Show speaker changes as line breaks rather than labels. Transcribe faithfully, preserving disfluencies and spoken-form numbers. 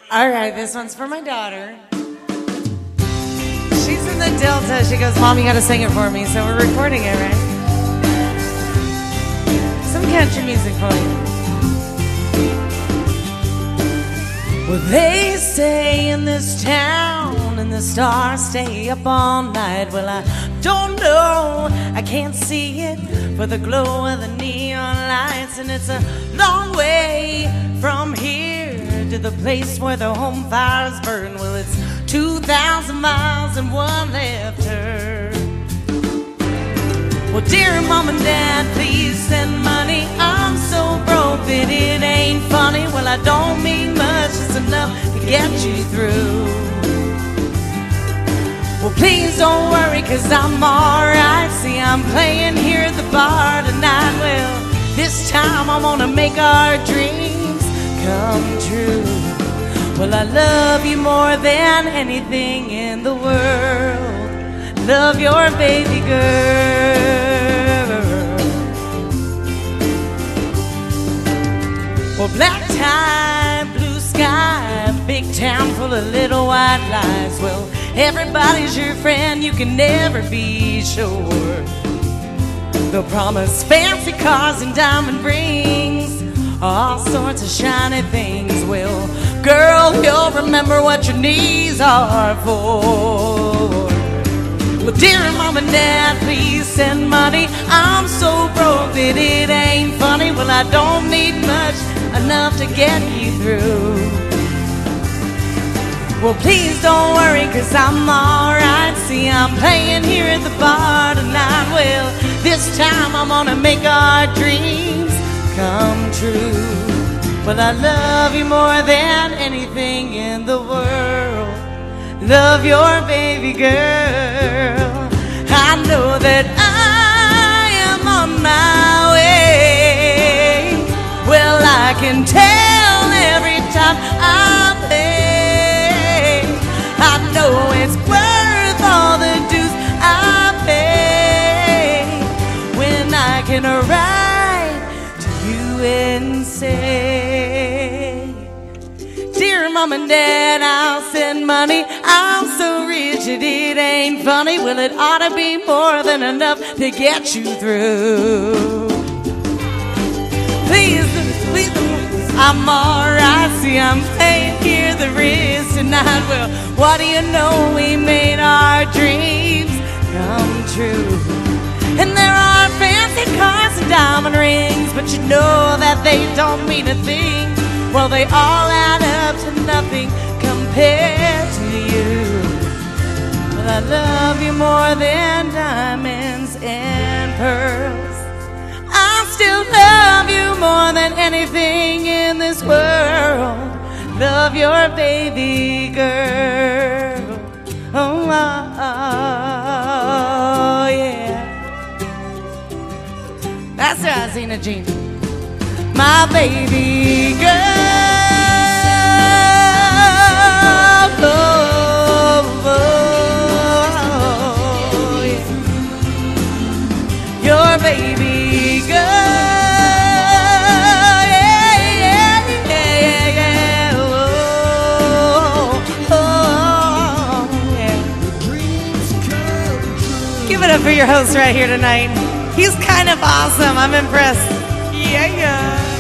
All right, this one's for my daughter. She's in the Delta. She goes, Mom, you gotta sing it for me. So we're recording it, right? Some country music for you. Well, they say in this town and the stars stay up all night. Well, I don't know, I can't see it for the glow of the neon lights. And it's a long way from here to the place where the home fires burn. Well, it's two thousand miles and one left turn. Well, dear Mom and Dad, please send money. I'm so broke that it ain't funny. Well, I don't mean much, it's enough to get you through. Well, please don't worry, cause I'm alright. See, I'm playing here at the bar tonight. Well, this time I'm gonna make our dreams come true. Well, I love you more than anything in the world. Love your baby girl. Well, black tie, blue sky, big town full of little white lies. Well, everybody's your friend, you can never be sure. They'll promise fancy cars and diamond rings, all sorts of shiny things. Well, girl, you'll remember what your knees are for. Well, dear Mom and Dad, please send money. I'm so broke that it ain't funny. Well, I don't need much, enough to get you through. Well, please don't worry, cause I'm alright. See, I'm playing here at the bar tonight. Well, this time I'm gonna make our dreams come true. Well, I love you more than anything in the world. Love your baby girl. I know that I am on my way. Well, I can tell every time I play. I know it's worth all the dues I pay when I can write to you and say, dear Mom and Dad, I'll send money. I'm so rich it ain't funny. Well, it ought to be more than enough to get you through. Please, please, I'm alright. See, I'm playing here the risk tonight. Well, what do you know? We made our dreams come true. And there are fancy cars and diamond rings, but you know that they don't mean a thing. Well, they all add up to nothing compared to you. Well, I love you more than diamonds and pearls. I still love you more than anything in this world. Love your baby girl. Oh, oh, oh yeah. That's Rosina Jean. My baby girl. Oh, oh, oh, yeah. Your baby girl. Yeah, yeah, yeah, yeah. Oh, oh, yeah. Give it up for your host right here tonight. He's kind of awesome. I'm impressed. Yeah, yeah.